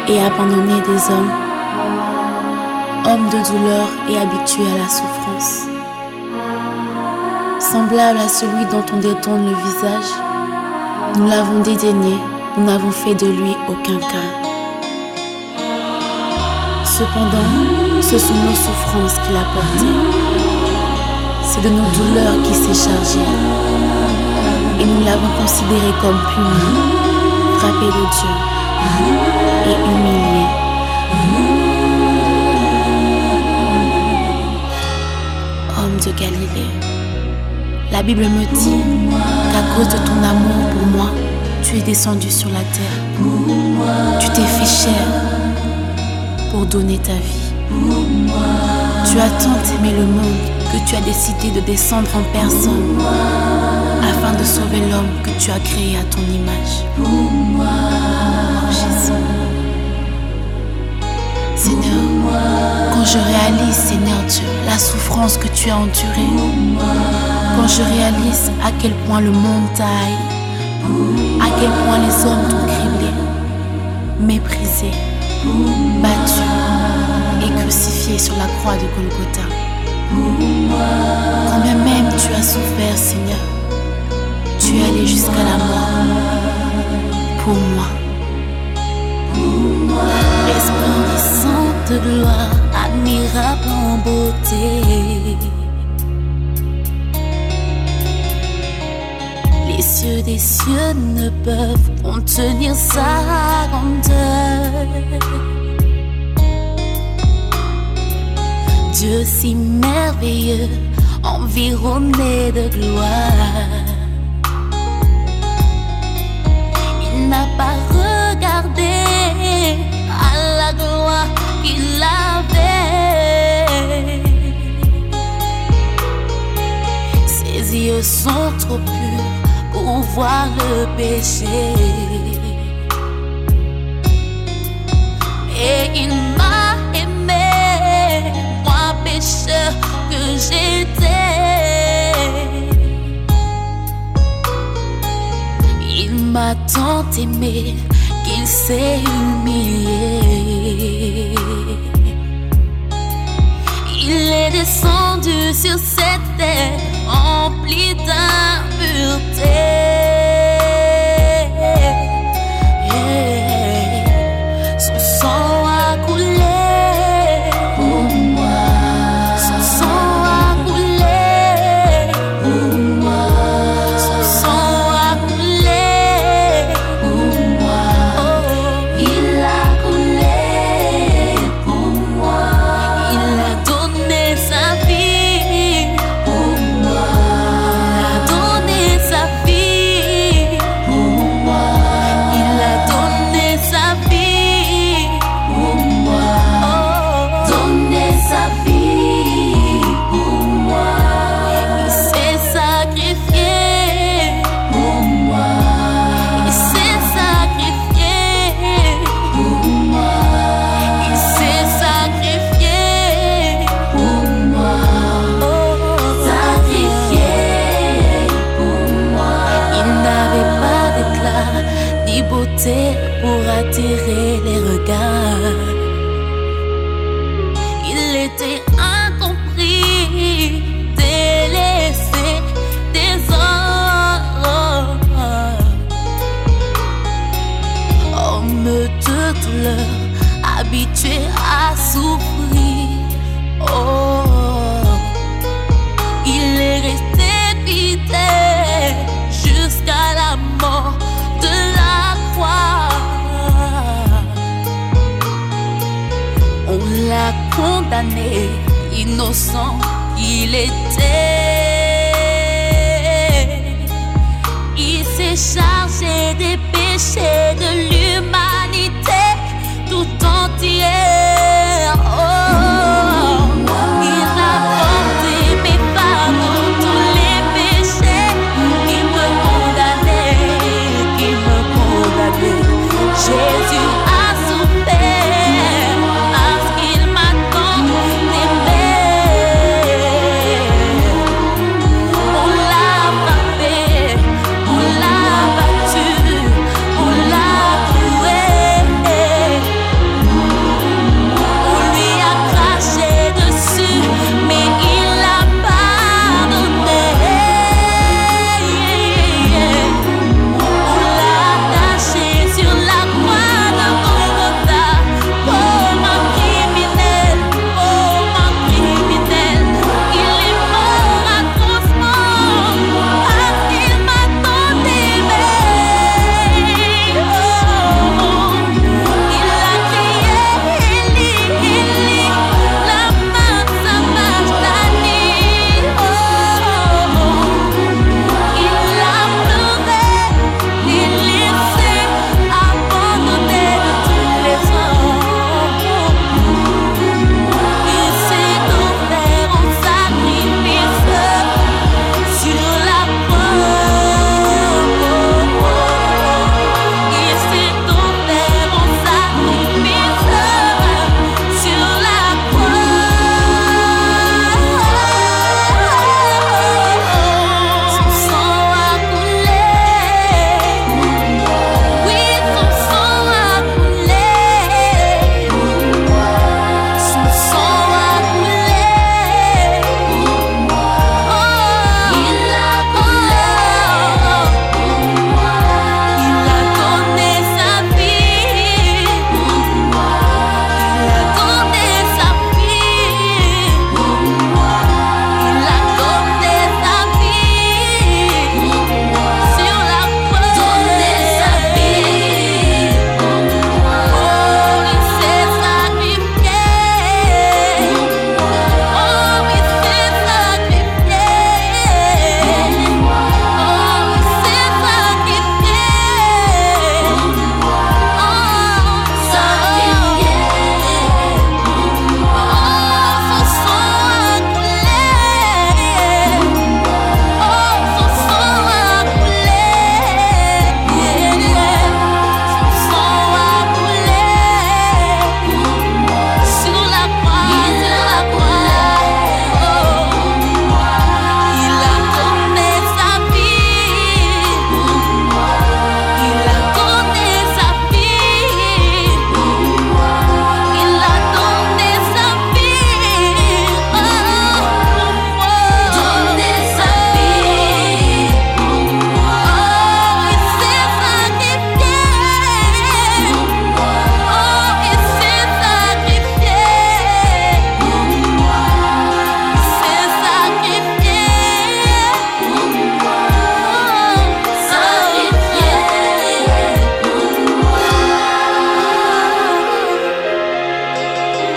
et abandonné des hommes, homme de douleur et habitué à la souffrance. Semblable à celui dont on détourne le visage, nous l'avons dédaigné, nous n'avons fait de lui aucun cas. Cependant, ce sont nos souffrances qu'il a portées. C'est de nos douleurs qu'il s'est chargé. Et nous l'avons considéré comme puni, frappé de Dieu et humilié. Homme de Galilée, la Bible me dit qu'à cause de ton amour pour moi, tu es descendu sur la terre. Tu t'es fait chair pour donner ta vie. Tu as tant aimé le monde que tu as décidé de descendre en personne afin de sauver l'homme que tu as créé à ton image. Oh Jésus. Seigneur, quand je réalise, Seigneur Dieu, la souffrance que tu as endurée, quand je réalise à quel point le monde t'a haï, à quel point les hommes t'ont criblé, méprisé, battu et crucifié sur la croix de Golgotha. Quand bien même tu as souffert, Seigneur, tu es allé jusqu'à la mort pour moi. Resplendissant de gloire, admirable en beauté, les cieux des cieux ne peuvent contenir sa grandeur. Dieu si merveilleux, environné de gloire, il n'a pas regardé à la gloire qu'il avait. Ses yeux sont trop purs pour voir le péché, et il m'a aimé, moi pécheur que j'étais. Il m'a tant aimé qu'il s'est humilié. Il est descendu sur cette terre remplie d'impureté. Son sang a coulé pour moi. Son sang a coulé pour moi. Son sang a coulé pour moi. Oh, il a coulé pour moi. Il a donné sa vie pour moi. Il a donné sa vie pour moi. Il a donné sa vie pour moi. Oh, donné sa vie pour moi. Il s'est sacrifié pour moi. Il s'est sacrifié pour moi. Il s'est sacrifié pour moi. Oh, sacrifié pour moi. Il n'avait pas d'éclat ni beauté pour attirer les regards. Il était incompris, délaissé des hommes. Homme de douleur, habitué à souffrir. Oh, il est resté fidèle jusqu'à la mort de la croix. On l'a condamné, innocent qu'il était. Il s'est chargé des péchés de